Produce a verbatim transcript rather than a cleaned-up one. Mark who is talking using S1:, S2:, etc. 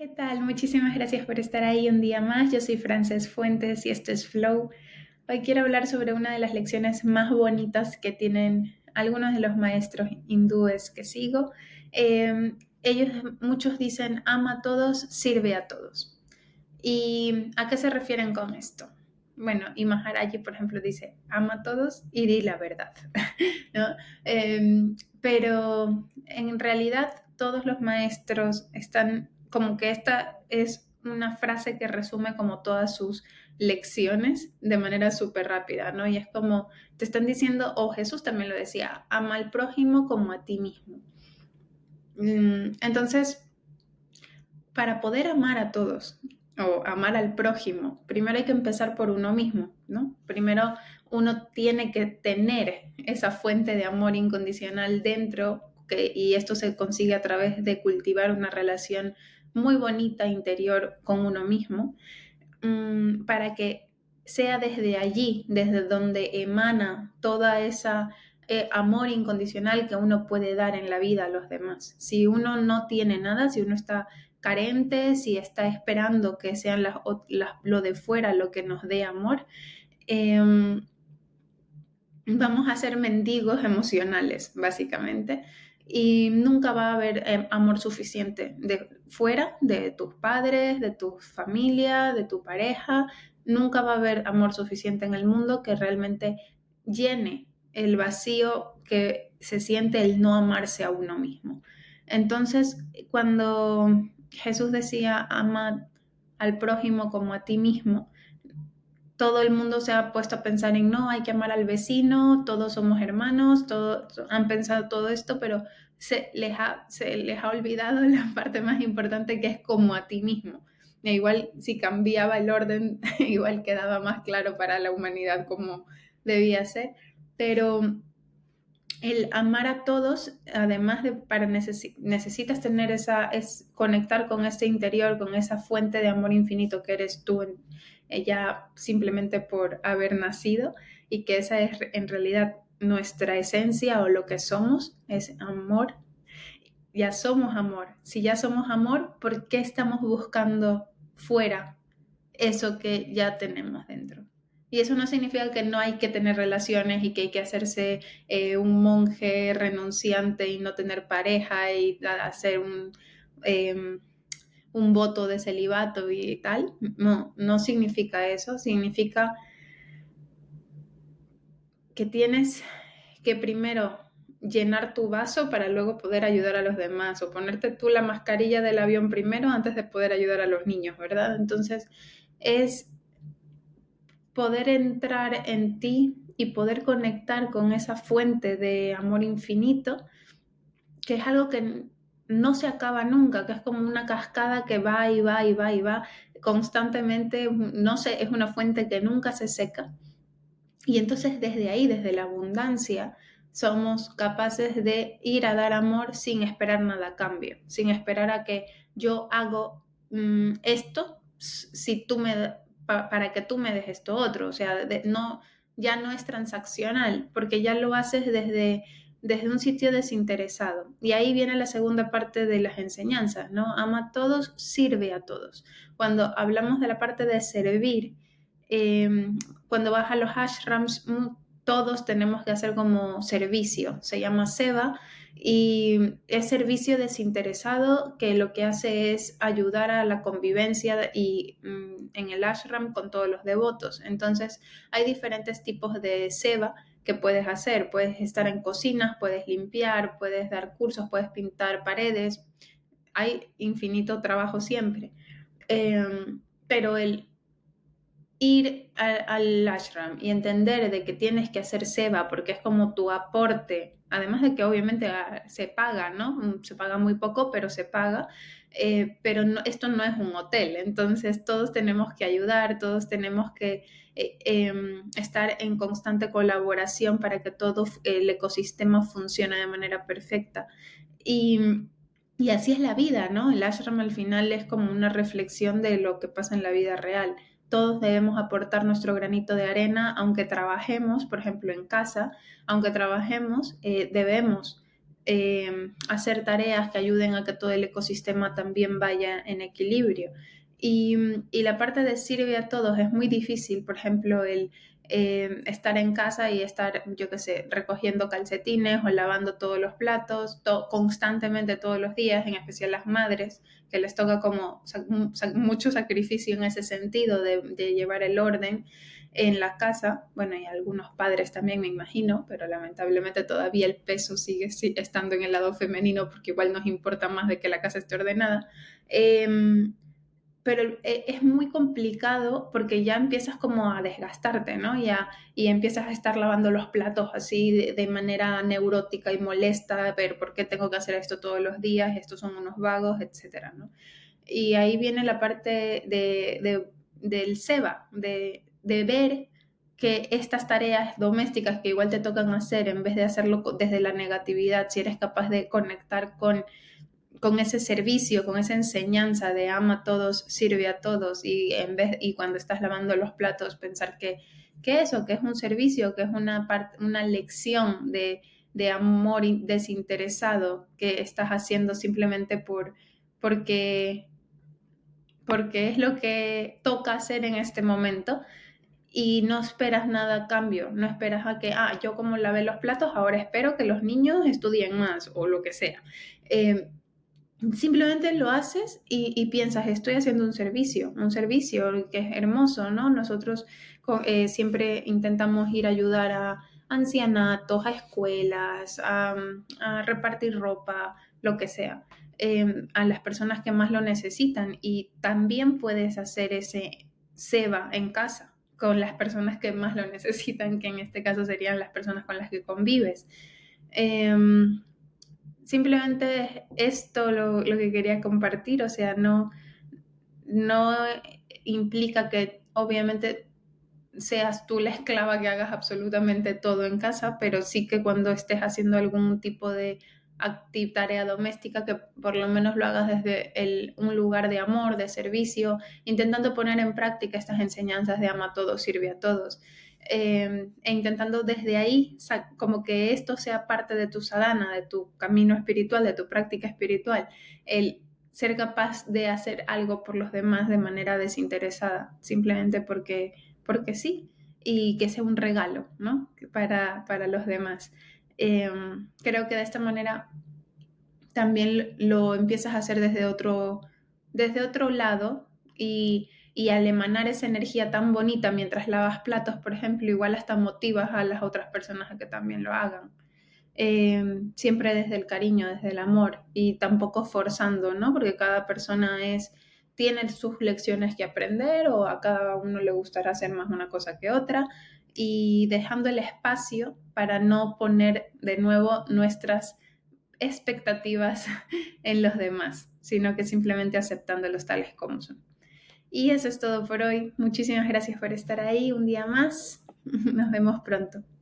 S1: ¿Qué tal? Muchísimas gracias por estar ahí un día más. Yo soy Frances Fuentes y esto es Flow. Hoy quiero hablar sobre una de las lecciones más bonitas que tienen algunos de los maestros hindúes que sigo. Eh, ellos, muchos dicen, ama a todos, sirve a todos. ¿Y a qué se refieren con esto? Bueno, y Maharaji, por ejemplo, dice, ama a todos y di la verdad, ¿no? Eh, pero en realidad todos los maestros están, como que esta es una frase que resume como todas sus lecciones de manera súper rápida, ¿no? Y es como, te están diciendo, o Jesús también lo decía, ama al prójimo como a ti mismo. Mm, Entonces, para poder amar a todos o amar al prójimo, primero hay que empezar por uno mismo, ¿no? Primero uno tiene que tener esa fuente de amor incondicional dentro que, y esto se consigue a través de cultivar una relación muy bonita interior con uno mismo, mmm, para que sea desde allí, desde donde emana toda esa eh, amor incondicional que uno puede dar en la vida a los demás. Si uno no tiene nada, si uno está carente, si está esperando que sean las, las, lo de fuera lo que nos dé amor, eh, vamos a ser mendigos emocionales, básicamente. Y nunca va a haber eh, amor suficiente de fuera, de tus padres, de tu familia, de tu pareja. Nunca va a haber amor suficiente en el mundo que realmente llene el vacío que se siente el no amarse a uno mismo. Entonces, cuando Jesús decía, ama al prójimo como a ti mismo, todo el mundo se ha puesto a pensar en no, hay que amar al vecino, todos somos hermanos, todos han pensado todo esto, pero se les ha, se les ha olvidado la parte más importante, que es como a ti mismo. E igual si cambiaba el orden, igual quedaba más claro para la humanidad cómo debía ser, pero el amar a todos, además de para necesi- necesitas tener esa, es conectar con este interior, con esa fuente de amor infinito que eres tú, en, ella simplemente por haber nacido, y que esa es en realidad nuestra esencia o lo que somos, es amor. Ya somos amor. Si ya somos amor, ¿por qué estamos buscando fuera eso que ya tenemos dentro? Y eso no significa que no hay que tener relaciones y que hay que hacerse eh, un monje renunciante y no tener pareja y hacer un, eh, un voto de celibato y tal. No, no significa eso. Significa que tienes que primero llenar tu vaso para luego poder ayudar a los demás, o ponerte tú la mascarilla del avión primero antes de poder ayudar a los niños, ¿verdad? Entonces es poder entrar en ti y poder conectar con esa fuente de amor infinito, que es algo que no se acaba nunca, que es como una cascada que va y va y va y va constantemente, no sé, es una fuente que nunca se seca. Y entonces desde ahí, desde la abundancia, somos capaces de ir a dar amor sin esperar nada a cambio, sin esperar a que yo hago mm, esto si tú me, pa, para que tú me des esto otro. O sea, de, no, ya no es transaccional, porque ya lo haces desde, desde un sitio desinteresado. Y ahí viene la segunda parte de las enseñanzas, ¿no? Ama a todos, sirve a todos. Cuando hablamos de la parte de servir, eh, cuando vas a los ashrams, mm, todos tenemos que hacer como servicio, se llama seva, y es servicio desinteresado que lo que hace es ayudar a la convivencia y mm, en el ashram con todos los devotos. Entonces hay diferentes tipos de seva que puedes hacer. Puedes estar en cocinas, puedes limpiar, puedes dar cursos, puedes pintar paredes. Hay infinito trabajo siempre. Eh, pero el ir al, al ashram y entender de que tienes que hacer seva porque es como tu aporte, además de que obviamente ah, se paga, ¿no? Mm, Se paga muy poco, pero se paga, eh, pero no, esto no es un hotel, entonces todos tenemos que ayudar, todos tenemos que eh, eh, estar en constante colaboración para que todo el ecosistema funcione de manera perfecta. Y, y así es la vida, ¿no? El ashram al final es como una reflexión de lo que pasa en la vida real. Todos debemos aportar nuestro granito de arena, aunque trabajemos, por ejemplo, en casa, aunque trabajemos, eh, debemos, eh, hacer tareas que ayuden a que todo el ecosistema también vaya en equilibrio. Y, y la parte de sirve a todos es muy difícil, por ejemplo, el eh, estar en casa y estar, yo qué sé, recogiendo calcetines o lavando todos los platos to constantemente todos los días, en especial las madres, que les toca como sa sa mucho sacrificio en ese sentido de, de llevar el orden en la casa. Bueno, y algunos padres también, me imagino, pero lamentablemente todavía el peso sigue sí, estando en el lado femenino, porque igual nos importa más de que la casa esté ordenada. Eh, pero es muy complicado porque ya empiezas como a desgastarte, ¿no? Ya, y empiezas a estar lavando los platos así de, de manera neurótica y molesta, ver por qué tengo que hacer esto todos los días, estos son unos vagos, etcétera, ¿no? Y ahí viene la parte de, de, del SEBA, de, de ver que estas tareas domésticas que igual te tocan hacer, en vez de hacerlo desde la negatividad, si eres capaz de conectar con con ese servicio, con esa enseñanza de ama a todos, sirve a todos, y en vez y cuando estás lavando los platos pensar que, que eso, que es un servicio, que es una, part, una lección de, de amor desinteresado que estás haciendo simplemente por, porque, porque es lo que toca hacer en este momento, y no esperas nada a cambio, no esperas a que, ah, yo como lavé los platos, ahora espero que los niños estudien más o lo que sea. Eh, Simplemente lo haces y, y, piensas, estoy haciendo un servicio, un servicio que es hermoso, ¿no? Nosotros eh, siempre intentamos ir a ayudar a ancianatos, a escuelas, a, a repartir ropa, lo que sea, eh, a las personas que más lo necesitan, y también puedes hacer ese SEBA en casa con las personas que más lo necesitan, que en este caso serían las personas con las que convives. Eh, Simplemente esto lo, lo que quería compartir, o sea, no, no implica que obviamente seas tú la esclava que hagas absolutamente todo en casa, pero sí que cuando estés haciendo algún tipo de tarea doméstica, que por lo menos lo hagas desde el, un lugar de amor, de servicio, intentando poner en práctica estas enseñanzas de ama a todos, sirve a todos. Eh, e intentando desde ahí como que esto sea parte de tu sadhana, de tu camino espiritual, de tu práctica espiritual, el ser capaz de hacer algo por los demás de manera desinteresada, simplemente porque, porque sí, y que sea un regalo, ¿no? Para, para los demás. Eh, creo que de esta manera también lo empiezas a hacer desde otro, desde otro lado, y, y al emanar esa energía tan bonita mientras lavas platos, por ejemplo, igual hasta motivas a las otras personas a que también lo hagan. Eh, siempre desde el cariño, desde el amor, y tampoco forzando, ¿no? Porque cada persona es, tiene sus lecciones que aprender, o a cada uno le gustará hacer más una cosa que otra, y dejando el espacio para no poner de nuevo nuestras expectativas en los demás, sino que simplemente aceptándolos tales como son. Y eso es todo por hoy. Muchísimas gracias por estar ahí un día más. Nos vemos pronto.